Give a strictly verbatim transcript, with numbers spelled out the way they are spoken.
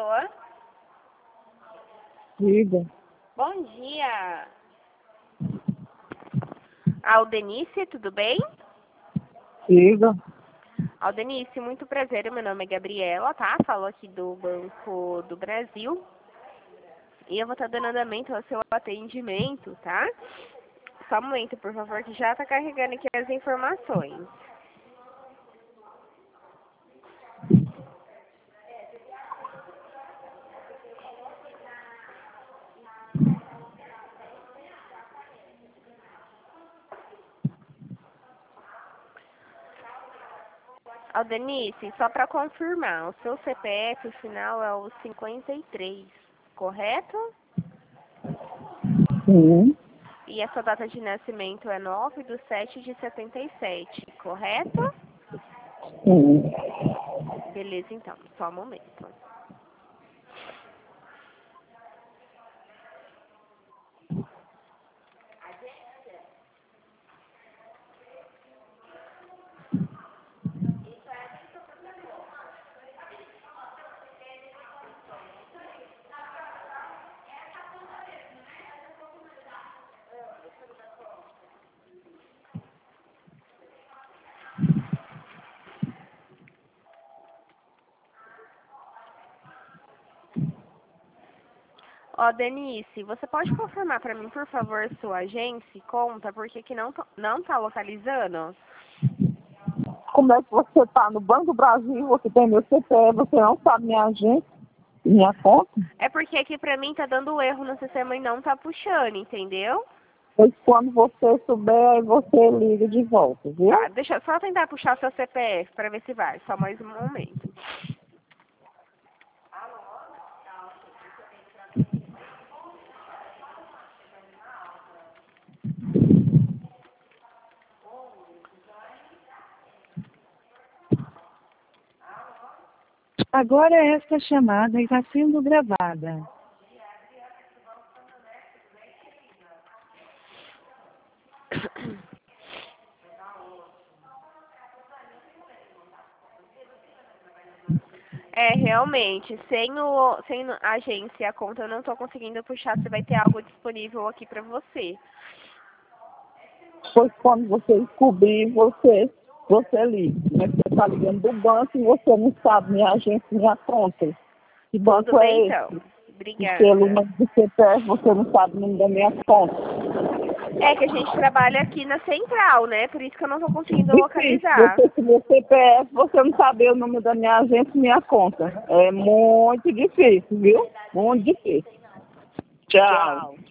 Alô? Diga. Bom dia. Aldenice, tudo bem? Diga. Aldenice, muito prazer. Meu nome é Gabriela, tá? Falo aqui do Banco do Brasil. E eu vou estar dando andamento ao seu atendimento, tá? Só um momento, por favor, que já tá carregando aqui as informações. Aldenice, só para confirmar, o seu C P F final é o cinquenta e três, correto? Sim. E a sua data de nascimento é nove de sete de setenta e sete, correto? Sim. Beleza, então, só um momento. Ó, Denise, você pode confirmar para mim, por favor, sua agência e conta, porque aqui não, tá- não tá localizando? Como é que você está no Banco do Brasil, você tem meu C P F, você não sabe minha agência, minha conta? É porque aqui pra mim tá dando erro no sistema e não tá puxando, entendeu? Pois quando você souber, aí você liga de volta, Tá, viu? deixa eu só tentar puxar seu C P F para ver se vai, só mais um momento. Agora esta chamada está sendo gravada. É, realmente, sem, o, sem a agência e a conta eu não tô conseguindo puxar se vai ter algo disponível aqui pra você. Pois quando você descobrir, você, você liga. Mas você está ligando do banco e você não sabe minha agência, minha conta. Que Tudo banco bem, é então. esse? E pelo Obrigada. número do C P F, você não sabe o número da minha conta. É que a gente trabalha aqui na central, né? Por isso que eu não tô conseguindo Difícil. localizar. Você com meu C P F, você não saber o número da minha agência e minha conta. É muito difícil, viu? Muito difícil. Tchau.